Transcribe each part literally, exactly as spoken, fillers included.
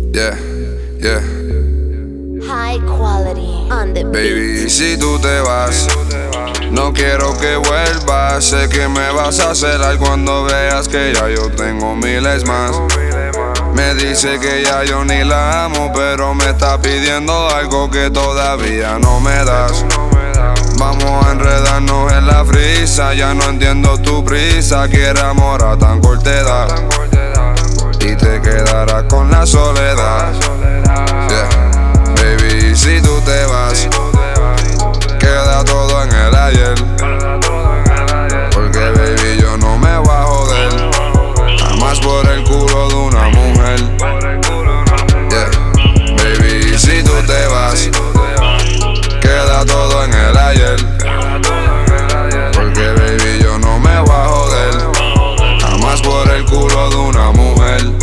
Yeah, yeah. High quality on the Baby, beat. si tú te vas, no quiero que vuelvas. Sé que me vas a celar cuando veas que ya yo tengo miles más. Me dice que ya yo ni la amo, pero me está pidiendo algo que todavía no me das. Vamos a enredarnos en la frisa, ya no entiendo tu prisa. Quiere amor a tan corta edad y te quedarás con la soledad. Yeah. Baby, si tú te vas, queda todo en el ayer. Porque baby, yo no me voy a joder jamás por el culo de una mujer. Yeah. Baby, si tú te vas, queda todo en el ayer. Porque baby, yo no me voy a joder jamás por el culo de una mujer.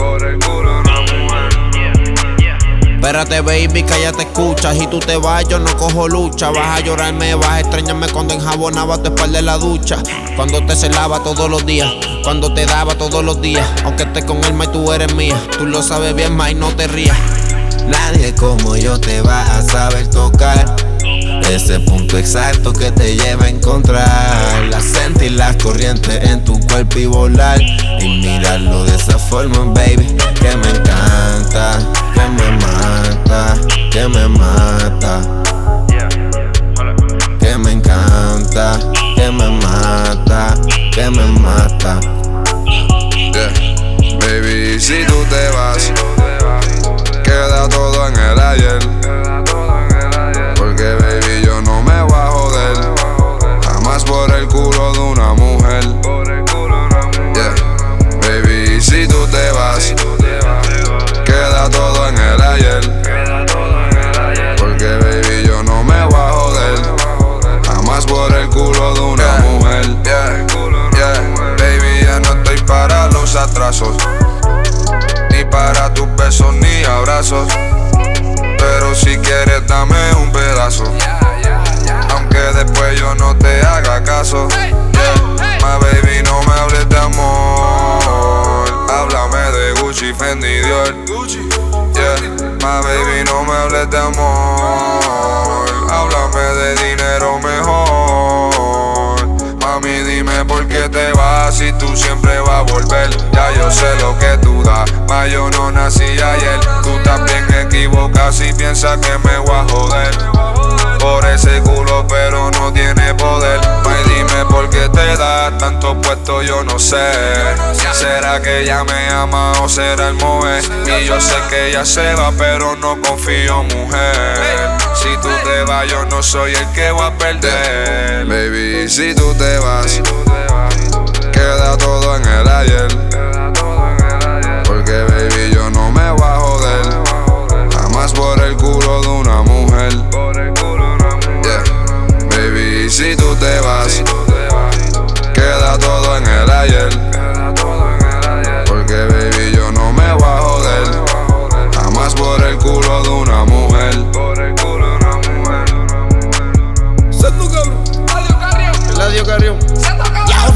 Espérate baby, que ya te escuchas. Y tú te vas, yo no cojo lucha. Vas a llorarme, vas a extrañarme cuando enjabonaba tu espalda en la ducha. Cuando te celaba todos los días, cuando te daba todos los días. Aunque estés con él, y tú eres mía. Tú lo sabes bien, ma, y no te rías. Nadie como yo te va a saber tocar ese punto exacto que te lleva a encontrar. La sentir las corrientes en tu cuerpo y volar. Y mirarlo de esa forma, baby, que me encanta, que me mata, que me mata. Que me encanta, que me mata, que me mata. Yeah. Baby, si tú te vas, queda todo en el ayer. Porque baby, yo no me voy a joder jamás por el culo de una mujer. Yeah. Baby, si tú te vas, queda todo en el ayer. Porque baby, yo no me voy a joder jamás por el culo de una yeah. mujer. Yeah. Yeah. Baby, ya no estoy para los atrasos, ni para tus besos ni abrazos. Pero si quieres dame un pedazo, aunque después yo no te haga caso. Yeah. My baby, no me hables de amor, háblame de Gucci, Fendi, Dior. Yeah. My baby, no me hables de amor, háblame de dinero mejor. Mami, dime por qué te vas si tú siempre vas a volver. Ya yo sé lo que tú das, mas yo no nací ayer. Tú también equivocas si piensas que me voy a joder por ese culo, pero no tiene poder. May, dime por qué te da tanto puesto, yo no sé. ¿Será que ella me ama o será el moe? Y yo sé que ella se va, pero no confío, mujer. Si tú te vas, yo no soy el que va a perder. Baby, si tú te vas, queda todo en el ayer. Porque baby, yo no me voy a joder jamás por el culo de una mujer. Yeah. Baby, si tú te vas, queda todo en el ayer. Porque baby, yo no me voy a joder jamás por el culo de una mujer. Eladio Carrión. Ya,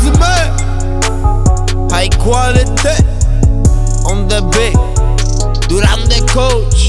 High quality on the beat. Durán the coach.